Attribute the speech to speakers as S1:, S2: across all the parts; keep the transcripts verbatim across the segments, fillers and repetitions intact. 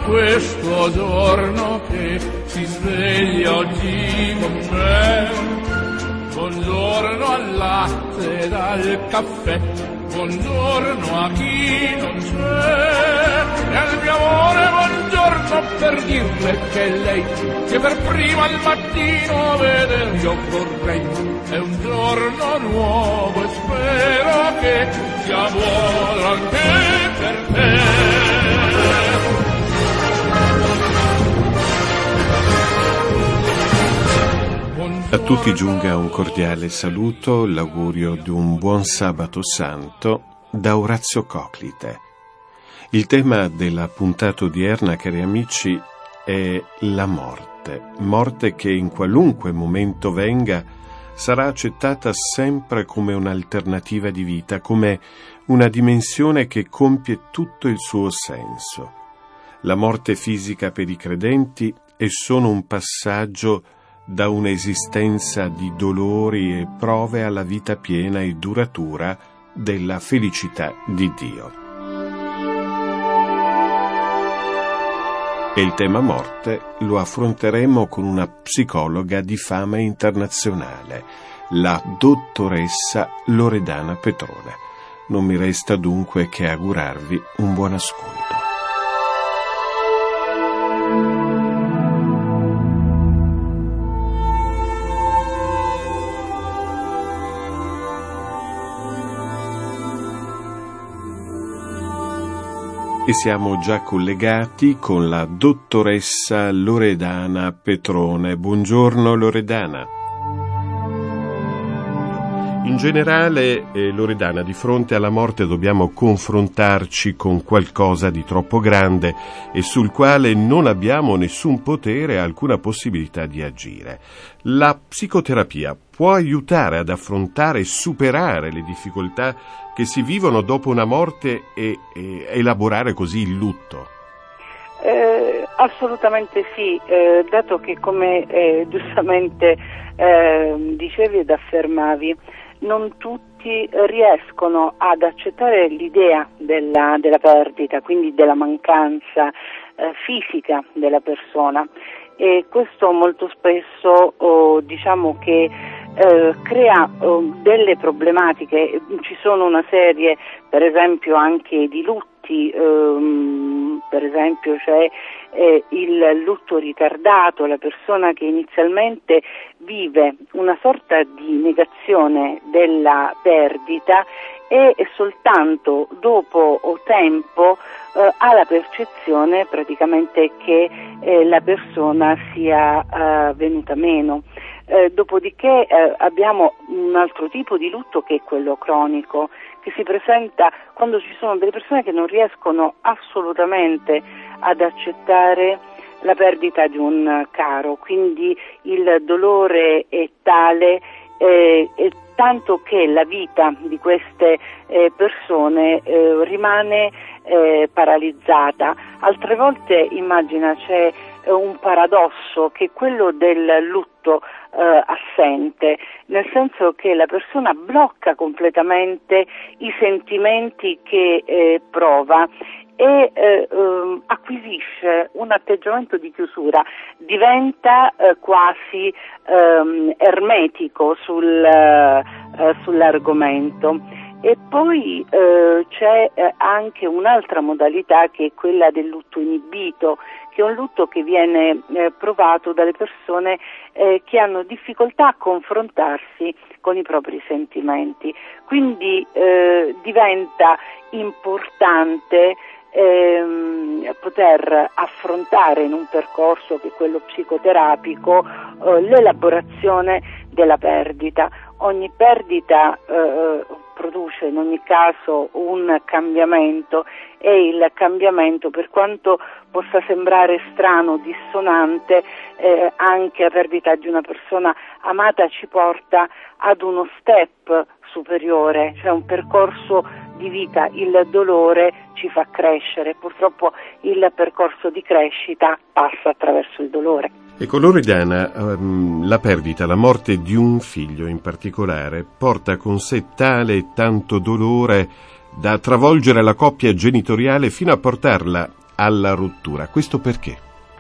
S1: questo giorno che si sveglia oggi con me. Buongiorno al latte ed al caffè, buongiorno a chi non c'è. E al mio amore buongiorno per dirle che lei, che per prima al mattino veder io vorrei. È un giorno nuovo e spero che sia buono anche per te.
S2: A tutti giunga un cordiale saluto, l'augurio di un buon sabato santo da Orazio Coclite. Il tema della puntata odierna, cari amici, è la morte. Morte che in qualunque momento venga sarà accettata sempre come un'alternativa di vita, come una dimensione che compie tutto il suo senso. La morte fisica per i credenti è solo un passaggio da un'esistenza di dolori e prove alla vita piena e duratura della felicità di Dio. E il tema morte lo affronteremo con una psicologa di fama internazionale, la dottoressa Loredana Petrone. Non mi resta dunque che augurarvi un buon ascolto. E siamo già collegati con la dottoressa Loredana Petrone. Buongiorno Loredana. In generale, eh, Loredana, di fronte alla morte dobbiamo confrontarci con qualcosa di troppo grande e sul quale non abbiamo nessun potere e alcuna possibilità di agire. La psicoterapia può aiutare ad affrontare e superare le difficoltà che si vivono dopo una morte e, e elaborare così il lutto?
S3: Eh, assolutamente sì, eh, dato che come eh, giustamente eh, dicevi ed affermavi, non tutti riescono ad accettare l'idea della, della perdita, quindi della mancanza eh, fisica della persona, e questo molto spesso oh, diciamo che eh, crea oh, delle problematiche. Ci sono una serie, per esempio, anche di lutti, ehm, per esempio c'è eh, il lutto ritardato, la persona che inizialmente vive una sorta di negazione della perdita e soltanto dopo tempo eh, ha la percezione praticamente che eh, la persona sia eh, venuta meno. Eh, dopodiché eh, abbiamo un altro tipo di lutto che è quello cronico, che si presenta quando ci sono delle persone che non riescono assolutamente ad accettare la perdita di un caro, quindi il dolore è tale eh, e tanto che la vita di queste eh, persone eh, rimane eh, paralizzata. Altre volte, immagina, c'è eh, un paradosso che è quello del lutto eh, assente, nel senso che la persona blocca completamente i sentimenti che eh, prova e eh, eh, acquisisce un atteggiamento di chiusura, diventa eh, quasi eh, ermetico sul, eh, sull'argomento. E poi eh, c'è eh, anche un'altra modalità che è quella del lutto inibito, che è un lutto che viene eh, provato dalle persone eh, che hanno difficoltà a confrontarsi con i propri sentimenti. Quindi eh, diventa importante Ehm, poter affrontare in un percorso che è quello psicoterapico eh, l'elaborazione della perdita. Ogni perdita eh, produce in ogni caso un cambiamento e il cambiamento, per quanto possa sembrare strano, dissonante, eh, anche la perdita di una persona amata ci porta ad uno step superiore, cioè un percorso di vita. Il dolore ci fa crescere, purtroppo il percorso di crescita passa attraverso il dolore.
S2: Ecco, Loredana, um, la perdita, la morte di un figlio in particolare, porta con sé tale e tanto dolore da travolgere la coppia genitoriale fino a portarla alla rottura. Questo perché?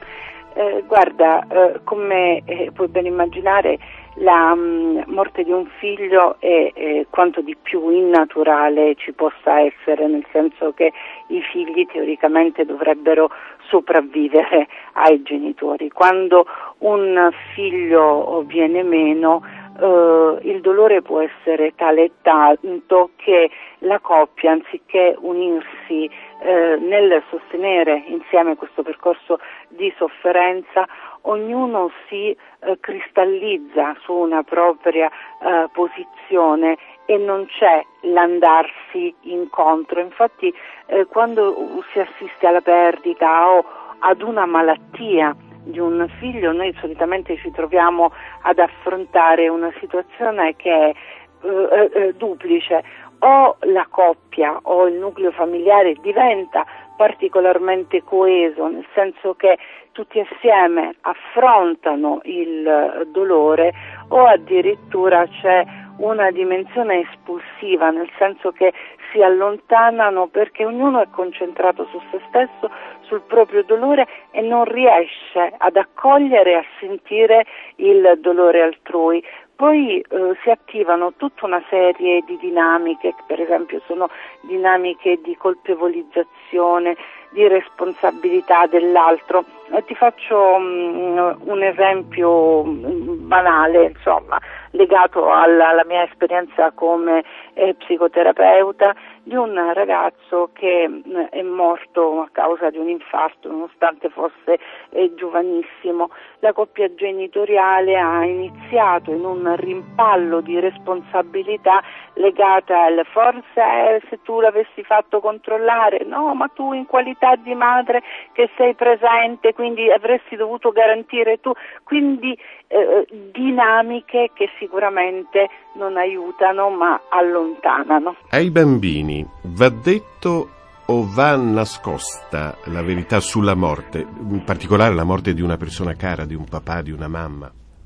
S3: Eh, guarda, eh, come eh, puoi ben immaginare, la mh, morte di un figlio è eh, quanto di più innaturale ci possa essere, nel senso che i figli teoricamente dovrebbero sopravvivere ai genitori. Quando un figlio viene meno, eh, il dolore può essere tale e tanto che la coppia, anziché unirsi eh, nel sostenere insieme questo percorso di sofferenza, ognuno si eh, cristallizza su una propria eh, posizione e non c'è l'andarsi incontro. Infatti eh, quando si assiste alla perdita o ad una malattia di un figlio, noi solitamente ci troviamo ad affrontare una situazione che è eh, eh, duplice: o la coppia o il nucleo familiare diventa particolarmente coeso, nel senso che tutti assieme affrontano il dolore, o addirittura c'è una dimensione espulsiva, nel senso che si allontanano perché ognuno è concentrato su se stesso, sul proprio dolore, e non riesce ad accogliere e a sentire il dolore altrui. Poi eh, si attivano tutta una serie di dinamiche, che per esempio sono dinamiche di colpevolizzazione, di responsabilità dell'altro. Eh, ti faccio um, un esempio banale, insomma, legato alla, alla mia esperienza come eh, psicoterapeuta, di un ragazzo che mh, è morto a causa di un infarto, nonostante fosse eh, giovanissimo. La coppia genitoriale ha iniziato in un rimpallo di responsabilità legata al forse se tu l'avessi fatto controllare, no, ma tu in qualità di madre che sei presente, quindi avresti dovuto garantire tu, quindi eh, dinamiche che sicuramente non aiutano ma allontanano.
S2: Ai bambini va detto o va nascosta la verità sulla morte, in particolare la morte di una persona cara, di un papà, di una mamma?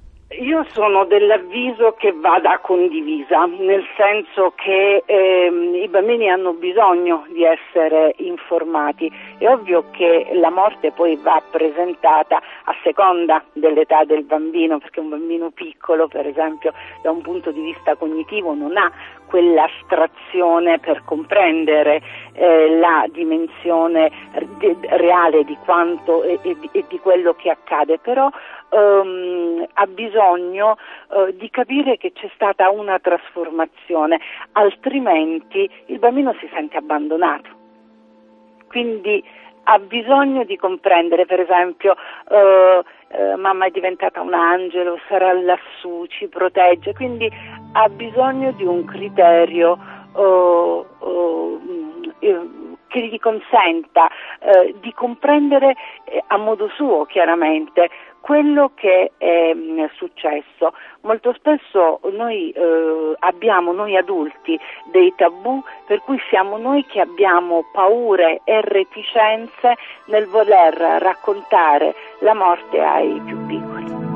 S3: Io sono dell'avviso che vada condivisa, nel senso che ehm, i bambini hanno bisogno di essere informati. È ovvio che la morte poi va presentata a seconda dell'età del bambino, perché un bambino piccolo, per esempio, da un punto di vista cognitivo non ha quell'astrazione per comprendere eh, la dimensione de- reale di quanto e, e, di, e di quello che accade, però ehm, ha bisogno eh, di capire che c'è stata una trasformazione, altrimenti il bambino si sente abbandonato. Quindi ha bisogno di comprendere, per esempio, eh, eh, mamma è diventata un angelo, sarà lassù, ci protegge, quindi ha bisogno di un criterio oh, oh, eh, che gli consenta eh, di comprendere eh, a modo suo, chiaramente, quello che è mh, successo. Molto spesso noi eh, abbiamo, noi adulti, dei tabù, per cui siamo noi che abbiamo paure e reticenze nel voler raccontare la morte ai più piccoli.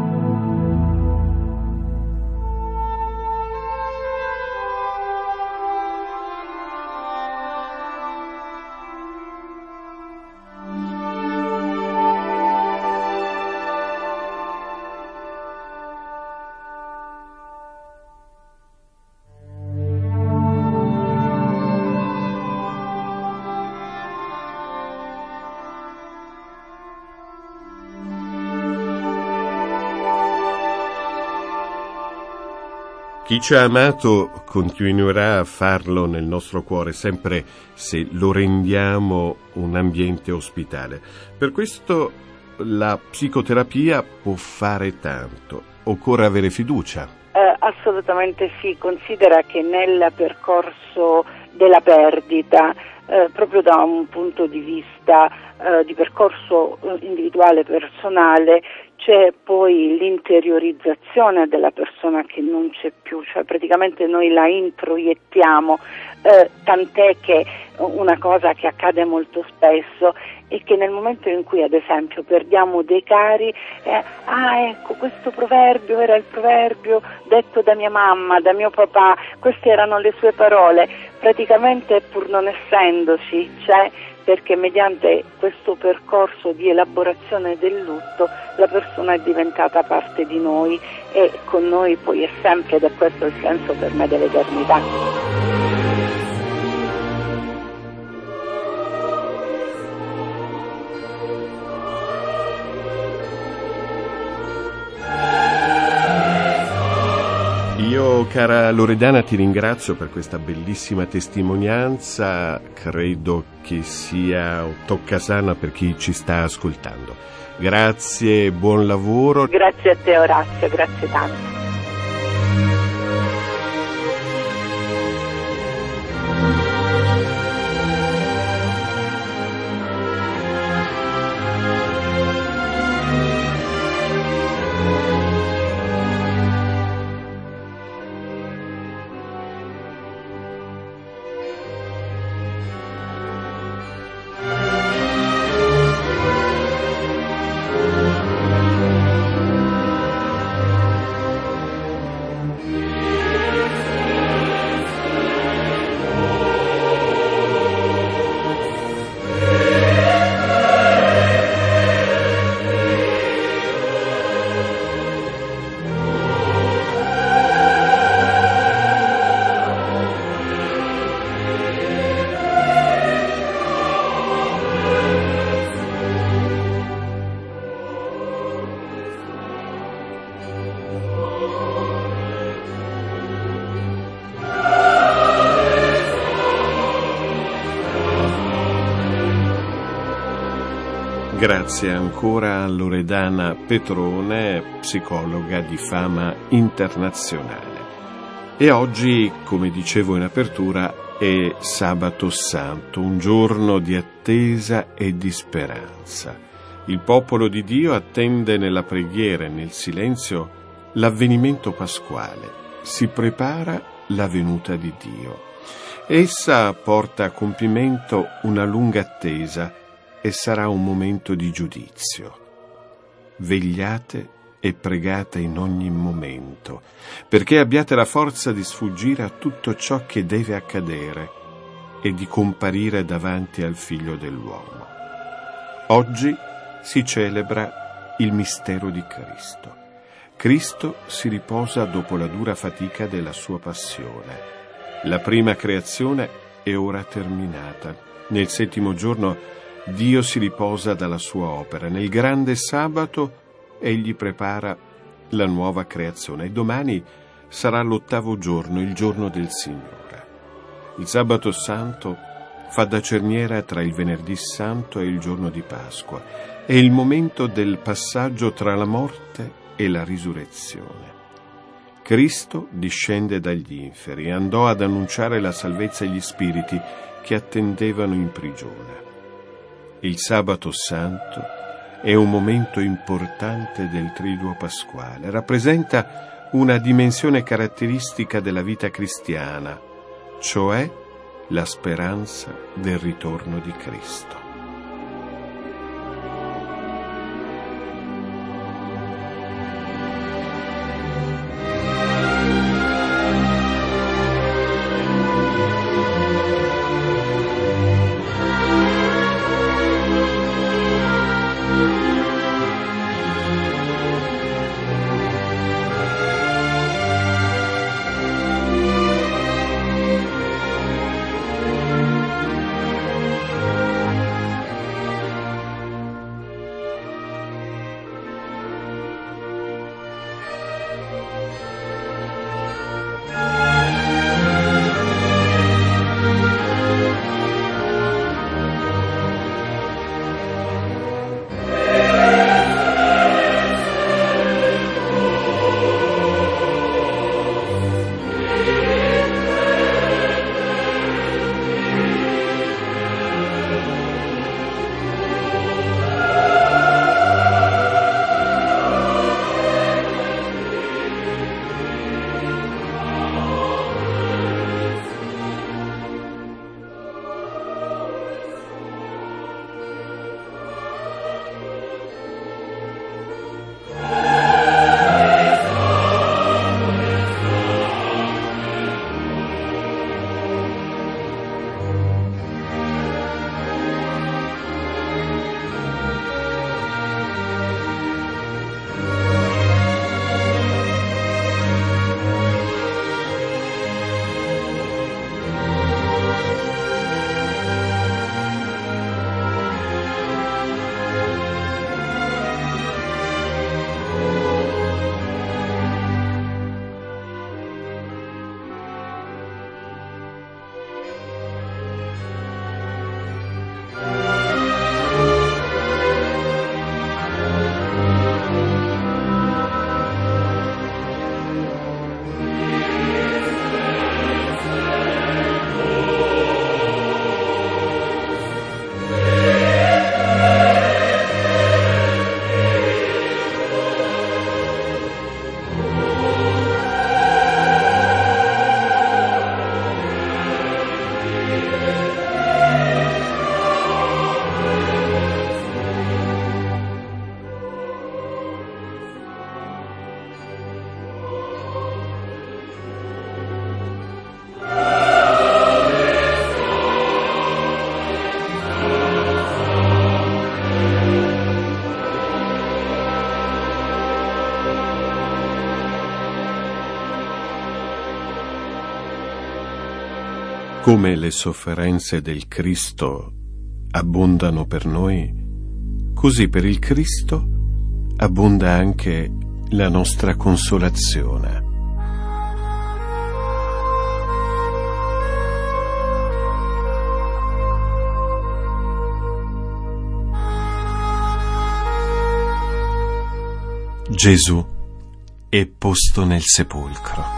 S2: Chi ci ha amato continuerà a farlo nel nostro cuore, sempre se lo rendiamo un ambiente ospitale. Per questo la psicoterapia può fare tanto. Occorre avere fiducia.
S3: Eh, assolutamente sì. Considera che nel percorso della perdita, eh, proprio da un punto di vista eh, di percorso individuale, personale, c'è poi l'interiorizzazione della persona che non c'è più, cioè praticamente noi la introiettiamo, eh, tant'è che una cosa che accade molto spesso è che nel momento in cui ad esempio perdiamo dei cari, eh, ah ecco questo proverbio era il proverbio detto da mia mamma, da mio papà, queste erano le sue parole, praticamente pur non essendoci c'è perché mediante questo percorso di elaborazione del lutto la persona è diventata parte di noi e con noi poi è sempre, ed è questo il senso per me dell'eternità.
S2: Io, cara Loredana, ti ringrazio per questa bellissima testimonianza, credo che sia toccasana per chi ci sta ascoltando. Grazie, buon lavoro.
S3: Grazie a te Orazio, grazie tanto.
S2: Grazie ancora a Loredana Petrone, psicologa di fama internazionale. E oggi, come dicevo in apertura, è Sabato Santo, un giorno di attesa e di speranza. Il popolo di Dio attende nella preghiera e nel silenzio l'avvenimento pasquale, si prepara la venuta di Dio. Essa porta a compimento una lunga attesa e sarà un momento di giudizio. Vegliate e pregate in ogni momento, perché abbiate la forza di sfuggire a tutto ciò che deve accadere e di comparire davanti al Figlio dell'uomo. Oggi si celebra il mistero di Cristo. Cristo si riposa dopo la dura fatica della sua passione. La prima creazione è ora terminata. Nel settimo giorno Dio si riposa dalla sua opera. Nel grande sabato egli prepara la nuova creazione e domani sarà l'ottavo giorno, il giorno del Signore. Il sabato santo fa da cerniera tra il venerdì santo e il giorno di Pasqua. È il momento del passaggio tra la morte e la risurrezione. Cristo discende dagli inferi e andò ad annunciare la salvezza agli spiriti che attendevano in prigione. Il sabato santo è un momento importante del triduo pasquale, rappresenta una dimensione caratteristica della vita cristiana, cioè la speranza del ritorno di Cristo. Come le sofferenze del Cristo abbondano per noi, così per il Cristo abbonda anche la nostra consolazione. Gesù è posto nel sepolcro.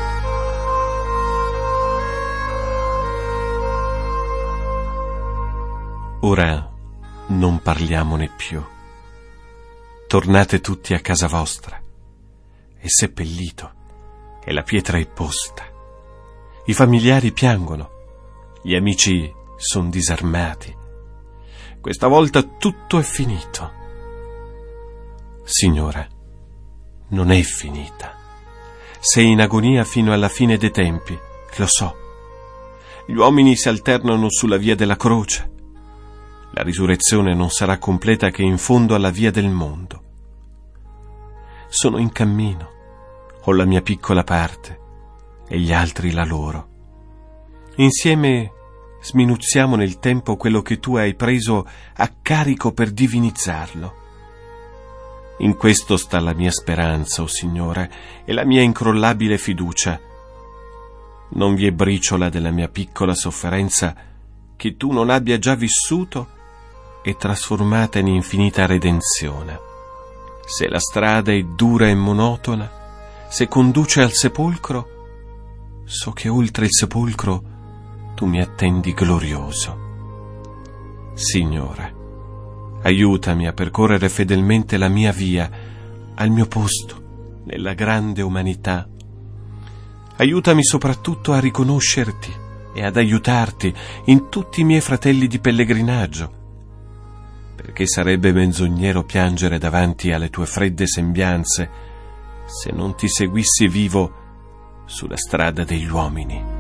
S2: Ora non parliamone più. Tornate tutti a casa vostra. È seppellito e la pietra è posta. I familiari piangono, gli amici sono disarmati. Questa volta tutto è finito. Signora, non è finita. Sei in agonia fino alla fine dei tempi, lo so. Gli uomini si alternano sulla via della croce. La risurrezione non sarà completa che in fondo alla via del mondo. Sono in cammino, ho la mia piccola parte e gli altri la loro. Insieme sminuzziamo nel tempo quello che tu hai preso a carico per divinizzarlo. In questo sta la mia speranza, o Signore, e la mia incrollabile fiducia. Non vi è briciola della mia piccola sofferenza che tu non abbia già vissuto e trasformata in infinita redenzione. Se la strada è dura e monotona, se conduce al sepolcro, so che oltre il sepolcro tu mi attendi glorioso. Signore, aiutami a percorrere fedelmente la mia via al mio posto nella grande umanità. Aiutami soprattutto a riconoscerti e ad aiutarti in tutti i miei fratelli di pellegrinaggio, perché sarebbe menzognero piangere davanti alle tue fredde sembianze se non ti seguissi vivo sulla strada degli uomini.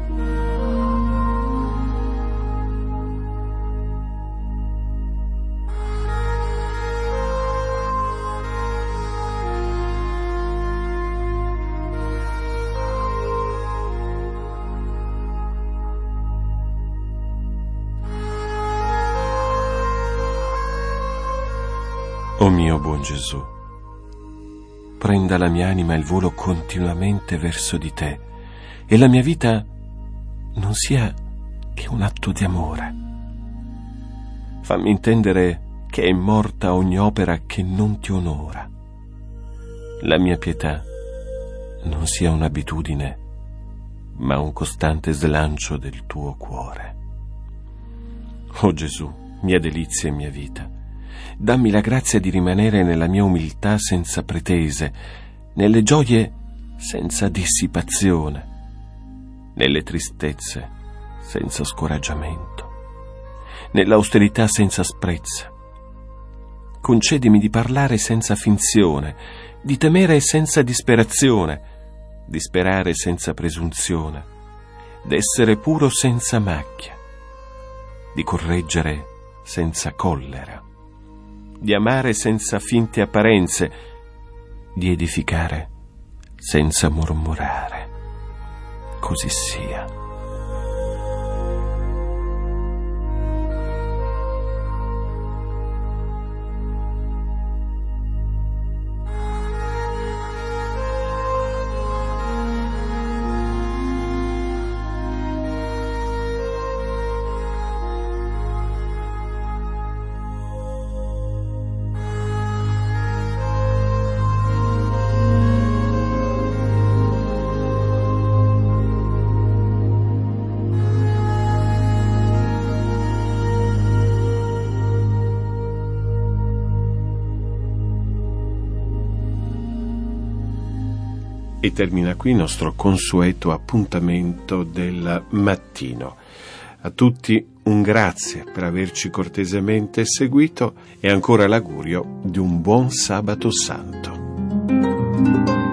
S2: O mio buon Gesù, prenda la mia anima il volo continuamente verso di te e la mia vita non sia che un atto di amore. Fammi intendere che è morta ogni opera che non ti onora. La mia pietà non sia un'abitudine, ma un costante slancio del tuo cuore. O Gesù, mia delizia e mia vita, dammi la grazia di rimanere nella mia umiltà senza pretese, nelle gioie senza dissipazione, nelle tristezze senza scoraggiamento, nell'austerità senza sprezza. Concedimi di parlare senza finzione, di temere senza disperazione, di sperare senza presunzione, d'essere puro senza macchia, di correggere senza collera, di amare senza finte apparenze, di edificare senza mormorare. Così sia. E termina qui il nostro consueto appuntamento del mattino. A tutti un grazie per averci cortesemente seguito e ancora l'augurio di un buon sabato santo.